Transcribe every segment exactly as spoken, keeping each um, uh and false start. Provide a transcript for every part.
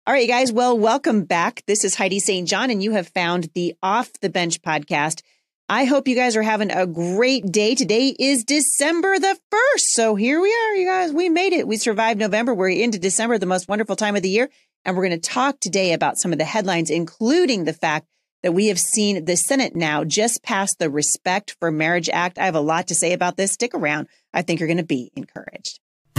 All right, you guys. Well, welcome back. This is Heidi Saint John, and you have found the Off the Bench podcast. I hope you guys are having a great day. Today is December the first. So here we are, you guys. We made it. We survived November. We're into December, the most wonderful time of the year. And we're going to talk today about some of the headlines, including the fact that we have seen the Senate now just pass the Respect for Marriage Act. I have a lot to say about this. Stick around. I think you're going to be encouraged.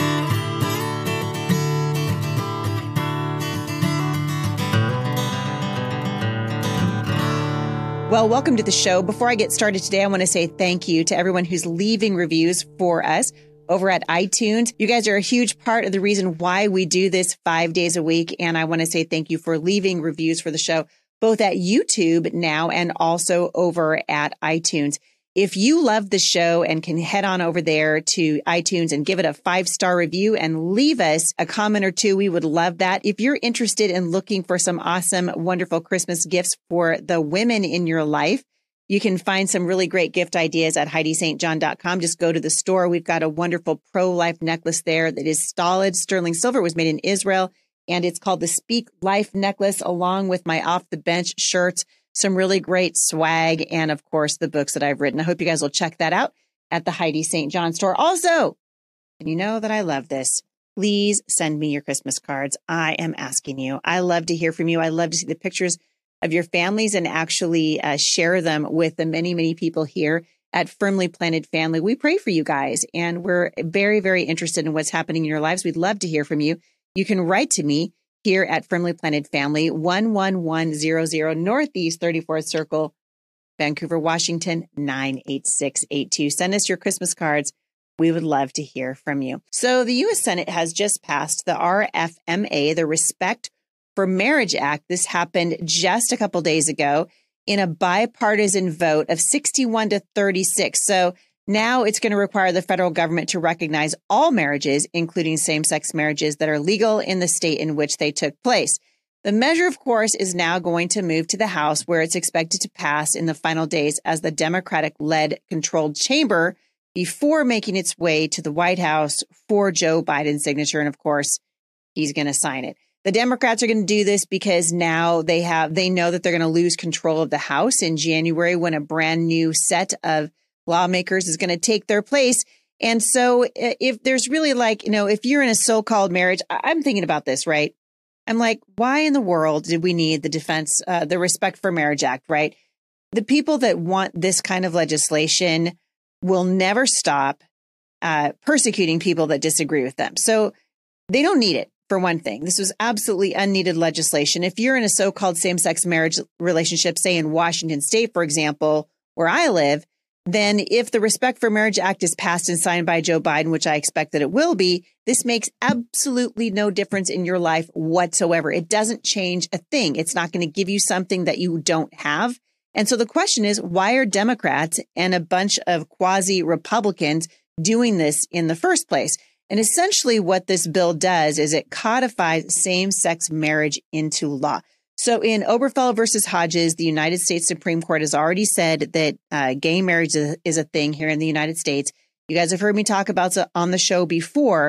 Well, welcome to the show. Before I get started today, I want to say thank you to everyone who's leaving reviews for us over at iTunes. You guys are a huge part of the reason why we do this five days a week. And I want to say thank you for leaving reviews for the show, both at YouTube now and also over at iTunes. If you love the show and can head on over there to iTunes and give it a five-star review and leave us a comment or two, we would love that. If you're interested in looking for some awesome, wonderful Christmas gifts for the women in your life, you can find some really great gift ideas at heidi st john dot com. Just go to the store. We've got a wonderful pro-life necklace there that is solid sterling silver. It was made in Israel, and it's called the Speak Life necklace, along with my Off the Bench shirts. Some really great swag, and of course, the books that I've written. I hope you guys will check that out at the Heidi Saint John store. Also, and you know that I love this, please send me your Christmas cards. I am asking you. I love to hear from you. I love to see the pictures of your families and actually uh, share them with the many, many people here at Firmly Planted Family. We pray for you guys, and we're very, very interested in what's happening in your lives. We'd love to hear from you. You can write to me here at Firmly Planted Family, one one one zero zero Northeast thirty-fourth Circle, Vancouver, Washington, nine eight six eight two. Send us your Christmas cards. We would love to hear from you. So the U S Senate has just passed the R F M A, the Respect for Marriage Act. This happened just a couple days ago in a bipartisan vote of sixty-one to thirty-six. So now it's going to require the federal government to recognize all marriages, including same-sex marriages that are legal in the state in which they took place. The measure, of course, is now going to move to the House, where it's expected to pass in the final days as the Democratic-led controlled chamber before making its way to the White House for Joe Biden's signature. And of course, he's going to sign it. The Democrats are going to do this because now they have they know that they're going to lose control of the House in January when a brand new set of lawmakers is going to take their place. And so if there's really like, you know, if you're in a so-called marriage, I'm thinking about this, right? I'm like, why in the world did we need the defense, uh, the Respect for Marriage Act, right? The people that want this kind of legislation will never stop uh, persecuting people that disagree with them. So they don't need it, for one thing. This was absolutely unneeded legislation. If you're in a so-called same-sex marriage relationship, say in Washington State, for example, where I live, then if the Respect for Marriage Act is passed and signed by Joe Biden, which I expect that it will be, this makes absolutely no difference in your life whatsoever. It doesn't change a thing. It's not going to give you something that you don't have. And so the question is, why are Democrats and a bunch of quasi-Republicans doing this in the first place? And essentially what this bill does is it codifies same-sex marriage into law. So in Obergefell versus Hodges, the United States Supreme Court has already said that uh, gay marriage is a, is a thing here in the United States. You guys have heard me talk about it on the show before.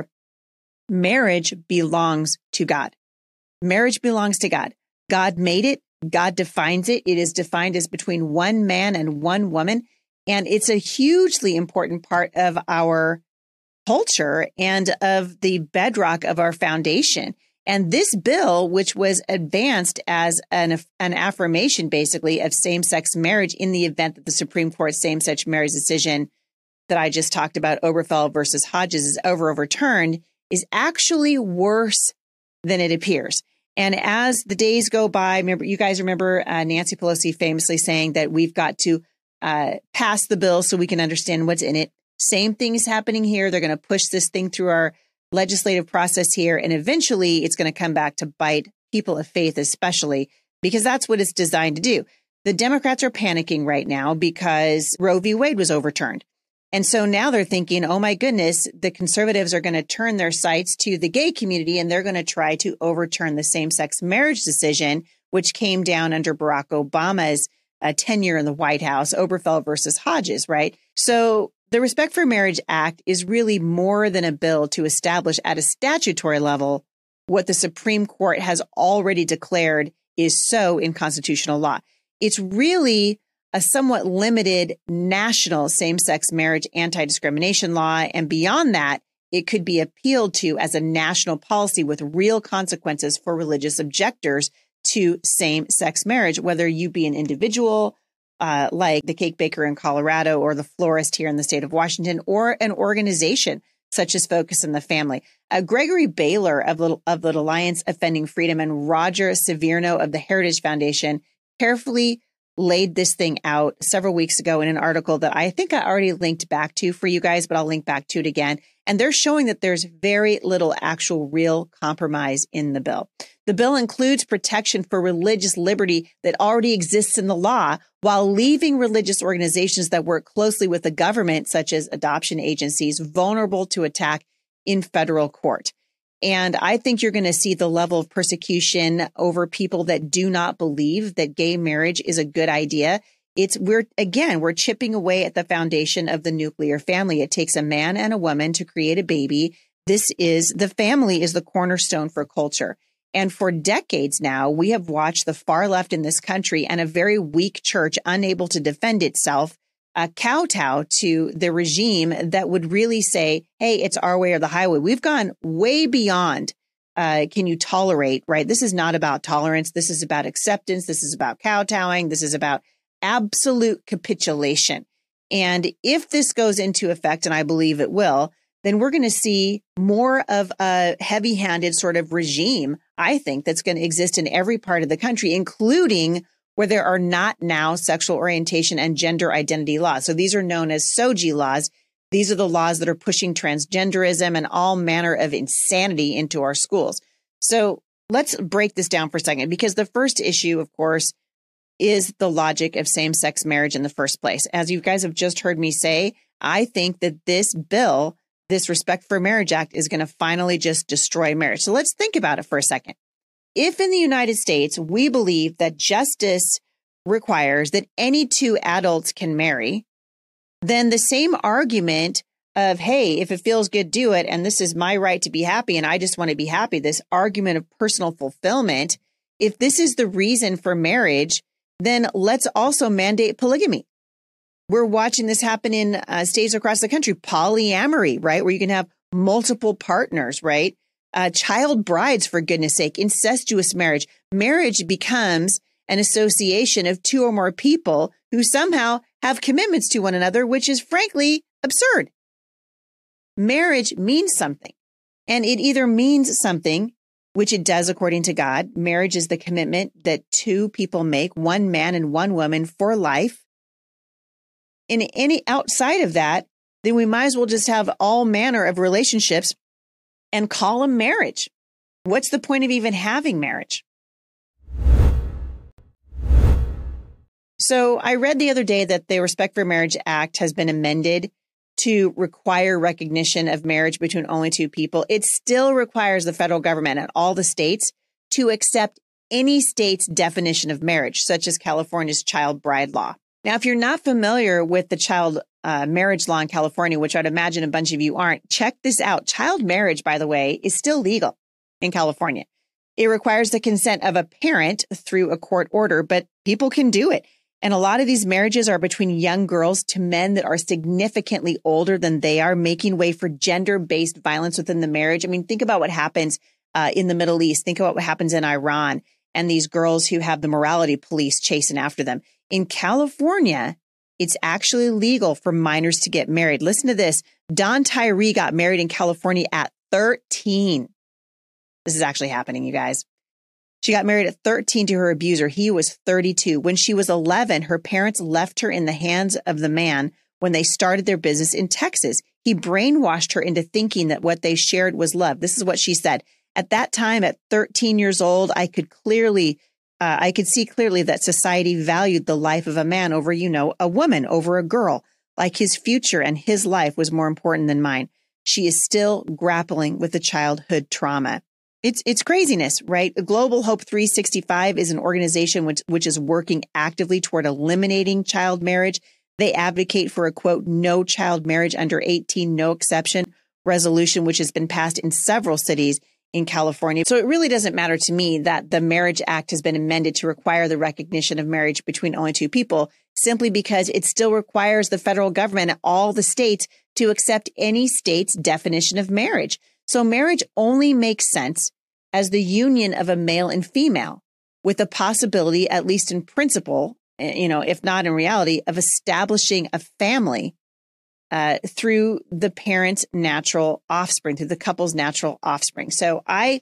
Marriage belongs to God. Marriage belongs to God. God made it. God defines it. It is defined as between one man and one woman. And it's a hugely important part of our culture and of the bedrock of our foundation. And this bill, which was advanced as an, an affirmation, basically, of same-sex marriage in the event that the Supreme Court's same-sex marriage decision that I just talked about, Obergefell versus Hodges, is over overturned, is actually worse than it appears. And as the days go by, remember, you guys remember uh, Nancy Pelosi famously saying that we've got to uh, pass the bill so we can understand what's in it. Same thing is happening here. They're going to push this thing through our legislative process here, and eventually it's going to come back to bite people of faith, especially because that's what it's designed to do. The Democrats are panicking right now because Roe v. Wade was overturned. And so now they're thinking, oh, my goodness, the conservatives are going to turn their sights to the gay community, and they're going to try to overturn the same-sex marriage decision, which came down under Barack Obama's uh, tenure in the White House, Obergefell versus Hodges, right? So the Respect for Marriage Act is really more than a bill to establish at a statutory level what the Supreme Court has already declared is so in constitutional law. It's really a somewhat limited national same-sex marriage anti-discrimination law. And beyond that, it could be appealed to as a national policy with real consequences for religious objectors to same-sex marriage, whether you be an individual uh, like the cake baker in Colorado or the florist here in the state of Washington, or an organization such as Focus on the Family. Uh, Gregory Baylor of the, of the Alliance Defending Freedom and Roger Severino of the Heritage Foundation carefully laid this thing out several weeks ago in an article that I think I already linked back to for you guys, but I'll link back to it again. And they're showing that there's very little actual real compromise in the bill. The bill includes protection for religious liberty that already exists in the law, while leaving religious organizations that work closely with the government, such as adoption agencies, vulnerable to attack in federal court. And I think you're going to see the level of persecution over people that do not believe that gay marriage is a good idea. It's we're again, we're chipping away at the foundation of the nuclear family. It takes a man and a woman to create a baby. This is the family is the cornerstone for culture. And for decades now, we have watched the far left in this country and a very weak church unable to defend itself Uh, kowtow to the regime that would really say, hey, it's our way or the highway. We've gone way beyond, uh, can you tolerate, right? This is not about tolerance. This is about acceptance. This is about kowtowing. This is about absolute capitulation. And if this goes into effect, and I believe it will, then we're going to see more of a heavy-handed sort of regime, I think, that's going to exist in every part of the country, including where there are not now sexual orientation and gender identity laws. So these are known as S O G I laws. These are the laws that are pushing transgenderism and all manner of insanity into our schools. So let's break this down for a second, because the first issue, of course, is the logic of same-sex marriage in the first place. As you guys have just heard me say, I think that this bill, this Respect for Marriage Act, is going to finally just destroy marriage. So let's think about it for a second. If in the United States, we believe that justice requires that any two adults can marry, then the same argument of, hey, if it feels good, do it, and this is my right to be happy, and I just want to be happy, this argument of personal fulfillment, if this is the reason for marriage, then let's also mandate polygamy. We're watching this happen in uh, states across the country, polyamory, right, where you can have multiple partners, right? Uh, child brides, for goodness sake, incestuous marriage. Marriage becomes an association of two or more people who somehow have commitments to one another, which is frankly absurd. Marriage means something, and it either means something, which it does according to God. Marriage is the commitment that two people make, one man and one woman, for life. In any outside of that, then we might as well just have all manner of relationships and call them marriage. What's the point of even having marriage? So I read the other day that the Respect for Marriage Act has been amended to require recognition of marriage between only two people. It still requires the federal government and all the states to accept any state's definition of marriage, such as California's child bride law. Now, if you're not familiar with the child uh, marriage law in California, which I'd imagine a bunch of you aren't, check this out. Child marriage, by the way, is still legal in California. It requires the consent of a parent through a court order, but people can do it. And a lot of these marriages are between young girls to men that are significantly older than they are, making way for gender-based violence within the marriage. I mean, think about what happens uh, in the Middle East. Think about what happens in Iran and these girls who have the morality police chasing after them. In California, it's actually legal for minors to get married. Listen to this. Dawn Tyree got married in California at thirteen. This is actually happening, you guys. She got married at thirteen to her abuser. He was thirty-two. When she was eleven, her parents left her in the hands of the man when they started their business in Texas. He brainwashed her into thinking that what they shared was love. This is what she said. At that time, at thirteen years old, I could clearly, uh, I could see clearly that society valued the life of a man over, you know, a woman, over a girl. Like his future and his life was more important than mine. She is still grappling with the childhood trauma. It's it's craziness, right? Global Hope three sixty-five is an organization which, which is working actively toward eliminating child marriage. They advocate for a, quote, no child marriage under eighteen, no exception resolution, which has been passed in several cities, in California. So it really doesn't matter to me that the Marriage Act has been amended to require the recognition of marriage between only two people, simply because it still requires the federal government and all the states to accept any state's definition of marriage. So marriage only makes sense as the union of a male and female, with the possibility, at least in principle, you know, if not in reality, of establishing a family uh, through the parent's natural offspring, through the couple's natural offspring. So I,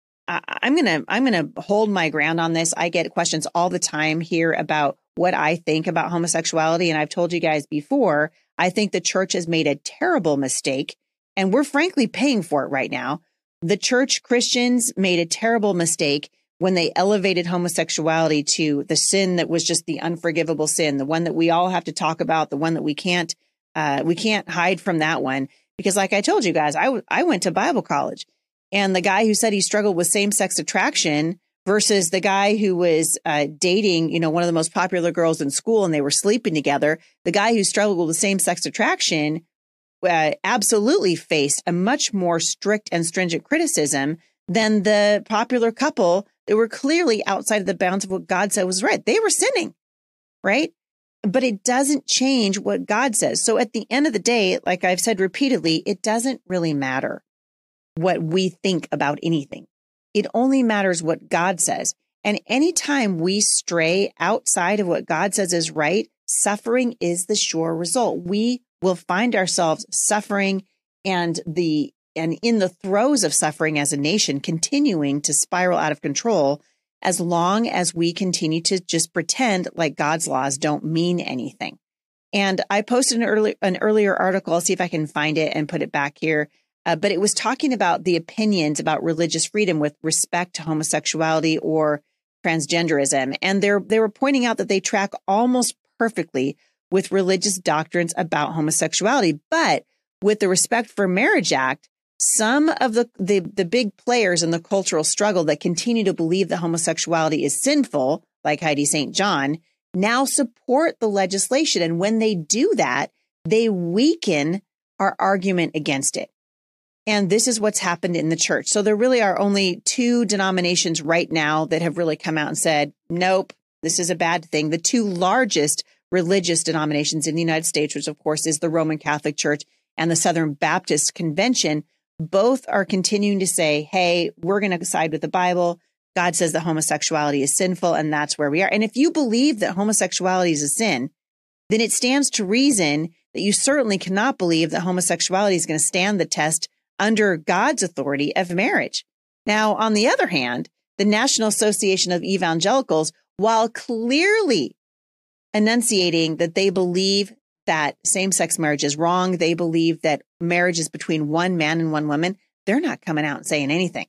I I'm gonna I'm gonna hold my ground on this. I get questions all the time here about what I think about homosexuality, and I've told you guys before, I think the church has made a terrible mistake, and we're frankly paying for it right now. The church Christians made a terrible mistake when they elevated homosexuality to the sin that was just the unforgivable sin, the one that we all have to talk about, the one that we can't uh, we can't hide from that one. Because like I told you guys, I, w- I went to Bible college, and the guy who said he struggled with same-sex attraction versus the guy who was uh, dating, you know, one of the most popular girls in school, and they were sleeping together, the guy who struggled with same-sex attraction uh, absolutely faced a much more strict and stringent criticism than the popular couple that were clearly outside of the bounds of what God said was right. They were sinning, right? But it doesn't change what God says. So at the end of the day, like I've said repeatedly, it doesn't really matter what we think about anything. It only matters what God says. And anytime we stray outside of what God says is right, suffering is the sure result. We will find ourselves suffering and the and in the throes of suffering as a nation, continuing to spiral out of control as long as we continue to just pretend like God's laws don't mean anything. And I posted an early an earlier article. I'll see if I can find it and put it back here. Uh, but it was talking about the opinions about religious freedom with respect to homosexuality or transgenderism. And they're, they were pointing out that they track almost perfectly with religious doctrines about homosexuality. But with the Respect for Marriage Act, some of the, the, the big players in the cultural struggle that continue to believe that homosexuality is sinful, like Heidi Saint John, now support the legislation. And when they do that, they weaken our argument against it. And this is what's happened in the church. So there really are only two denominations right now that have really come out and said, nope, this is a bad thing. The two largest religious denominations in the United States, which of course is the Roman Catholic Church and the Southern Baptist Convention, both are continuing to say, hey, we're going to side with the Bible. God says that homosexuality is sinful, and that's where we are. And if you believe that homosexuality is a sin, then it stands to reason that you certainly cannot believe that homosexuality is going to stand the test under God's authority of marriage. Now, on the other hand, the National Association of Evangelicals, while clearly enunciating that they believe that same-sex marriage is wrong, they believe that marriage is between one man and one woman, they're not coming out and saying anything.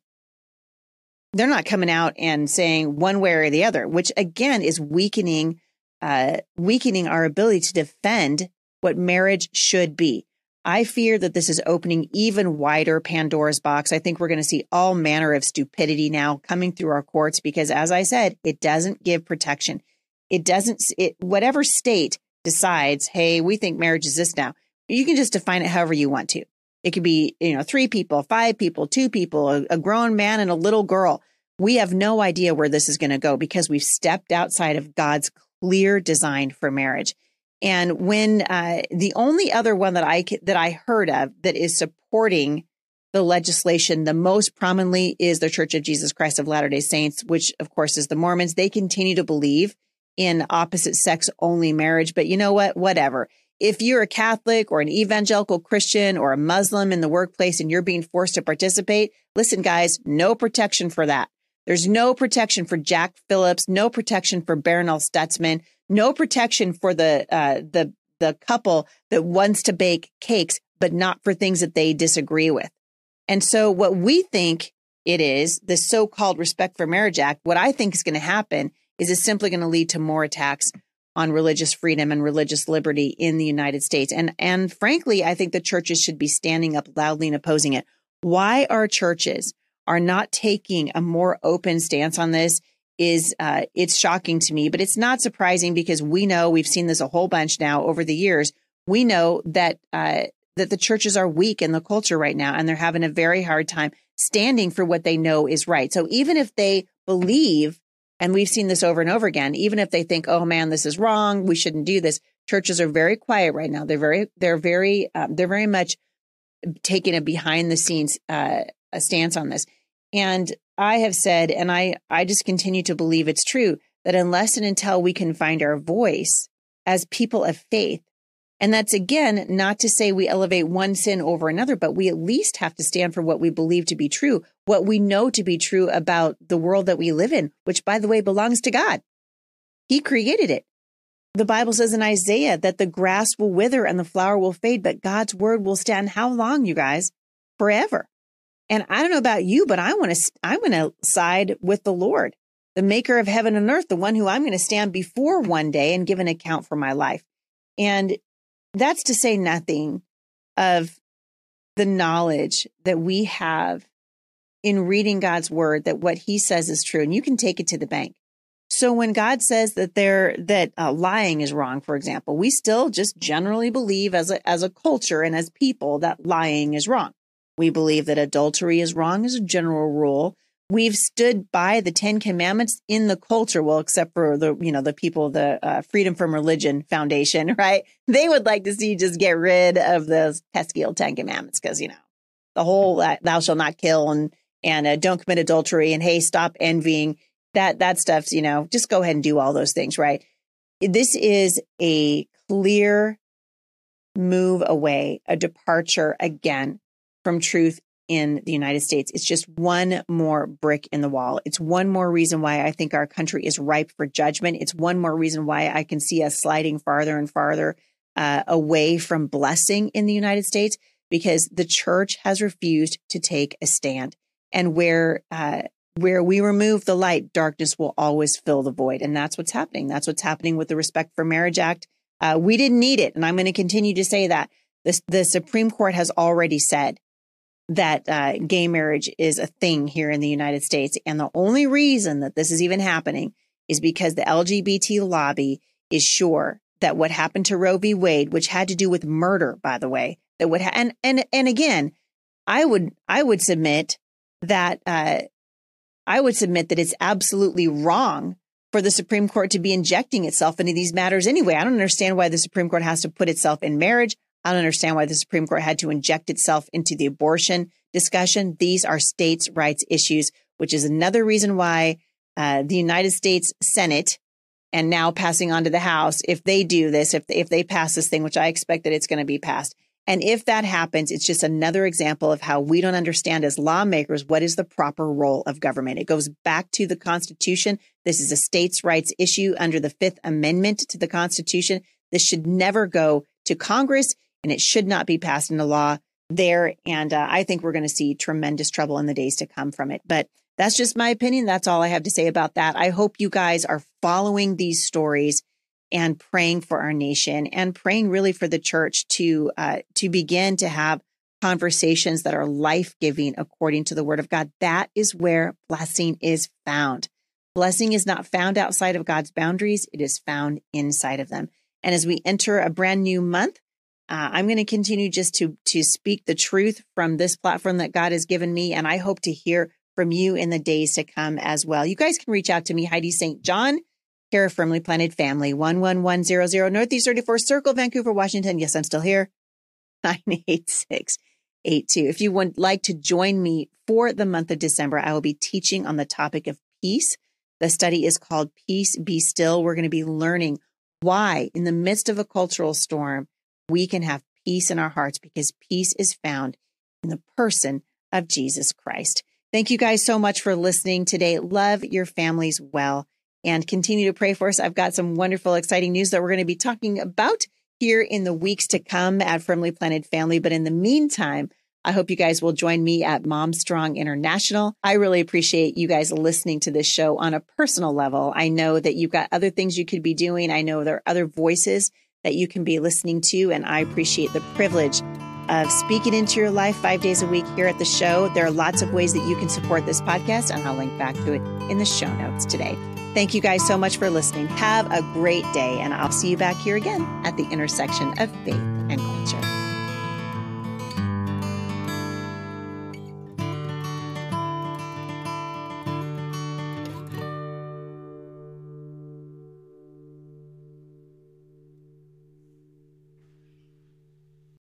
They're not coming out and saying one way or the other, which again is weakening, uh, weakening our ability to defend what marriage should be. I fear that this is opening even wider Pandora's box. I think we're going to see all manner of stupidity now coming through our courts because, as I said, it doesn't give protection. It doesn't, it, whatever state decides, hey, we think marriage is this now, you can just define it however you want to. It could be, you know, three people, five people, two people, a, a grown man and a little girl. We have no idea where this is going to go because we've stepped outside of God's clear design for marriage. And when uh, the only other one that I that I heard of that is supporting the legislation the most prominently is the Church of Jesus Christ of Latter-day Saints, which of course is the Mormons. They continue to believe in opposite sex only marriage. But you know what? Whatever. If you're a Catholic or an evangelical Christian or a Muslim in the workplace and you're being forced to participate, listen, guys, no protection for that. There's no protection for Jack Phillips, no protection for Barronelle Stutzman, no protection for the uh, the the couple that wants to bake cakes, but not for things that they disagree with. And so what we think it is, the so-called Respect for Marriage Act, what I think is going to happen is it's simply going to lead to more attacks on religious freedom and religious liberty in the United States. And, and frankly, I think the churches should be standing up loudly and opposing it. Why our churches are not taking a more open stance on this is uh, it's shocking to me, but it's not surprising because we know, we've seen this a whole bunch now over the years. We know that uh, that the churches are weak in the culture right now, and they're having a very hard time standing for what they know is right. So even if they believe, and we've seen this over and over again, even if they think, oh man, this is wrong, we shouldn't do this. Churches are very quiet right now. They're very, they're very, um, they're very much taking a behind the scenes uh, a stance on this. And I have said, and I, I just continue to believe it's true, that unless and until we can find our voice as people of faith, and that's, again, not to say we elevate one sin over another, but we at least have to stand for what we believe to be true, what we know to be true about the world that we live in, which, by the way, belongs to God. He created it. The Bible says in Isaiah that the grass will wither and the flower will fade, but God's word will stand how long, you guys? Forever. And I don't know about you, but I want to, I'm going to side with the Lord, the maker of heaven and earth, the one who I'm going to stand before one day and give an account for my life. And that's to say nothing of the knowledge that we have in reading God's word, that what he says is true, and you can take it to the bank. So when God says that there that uh, lying is wrong, for example, we still just generally believe as a as a culture and as people that lying is wrong. We believe that adultery is wrong as a general rule. We've stood by the Ten Commandments in the culture, well, except for the, you know, the people, the uh, Freedom from Religion Foundation, right? They would like to see just get rid of those pesky old Ten Commandments because, you know, the whole uh, thou shalt not kill and and uh, don't commit adultery and hey, stop envying, that that stuff's, you know, just go ahead and do all those things, right? This is a clear move away, a departure again from truth in the United States. It's just one more brick in the wall. It's one more reason why I think our country is ripe for judgment. It's one more reason why I can see us sliding farther and farther uh, away from blessing in the United States, because the church has refused to take a stand. And where uh, where we remove the light, darkness will always fill the void. And that's what's happening. That's what's happening with the Respect for Marriage Act. Uh, we didn't need it. And I'm going to continue to say that. This, the Supreme Court has already said that uh, gay marriage is a thing here in the United States. And the only reason that this is even happening is because the L G B T lobby is sure that what happened to Roe v. Wade, which had to do with murder, by the way, that would ha- and and and again, I would I would submit that uh, I would submit that it's absolutely wrong for the Supreme Court to be injecting itself into these matters anyway. I don't understand why the Supreme Court has to put itself in marriage. I don't understand why the Supreme Court had to inject itself into the abortion discussion. These are states' rights issues, which is another reason why uh, the United States Senate, and now passing on to the House, if they do this, if if they pass this thing, which I expect that it's going to be passed, and if that happens, it's just another example of how we don't understand as lawmakers what is the proper role of government. It goes back to the Constitution. This is a states' rights issue under the Fifth Amendment to the Constitution. This should never go to Congress, and it should not be passed into law there. And uh, I think we're going to see tremendous trouble in the days to come from it. But that's just my opinion. That's all I have to say about that. I hope you guys are following these stories and praying for our nation and praying really for the church to uh, to begin to have conversations that are life-giving according to the word of God. That is where blessing is found. Blessing is not found outside of God's boundaries. It is found inside of them. And as we enter a brand new month, uh, I'm going to continue just to to speak the truth from this platform that God has given me. And I hope to hear from you in the days to come as well. You guys can reach out to me, Heidi Saint John, care of Firmly Planted Family, one one one zero zero Northeast thirty-fourth Circle, Vancouver, Washington. Yes, I'm still here. nine eight six eight two. If you would like to join me for the month of December, I will be teaching on the topic of peace. The study is called Peace Be Still. We're going to be learning why, in the midst of a cultural storm, we can have peace in our hearts, because peace is found in the person of Jesus Christ. Thank you guys so much for listening today. Love your families well, and continue to pray for us. I've got some wonderful, exciting news that we're going to be talking about here in the weeks to come at Firmly Planted Family. But in the meantime, I hope you guys will join me at Mom Strong International. I really appreciate you guys listening to this show on a personal level. I know that you've got other things you could be doing. I know there are other voices that you can be listening to, and I appreciate the privilege of speaking into your life five days a week here at the show. There are lots of ways that you can support this podcast, and I'll link back to it in the show notes today. Thank you guys so much for listening. Have a great day, and I'll see you back here again at the intersection of faith and culture.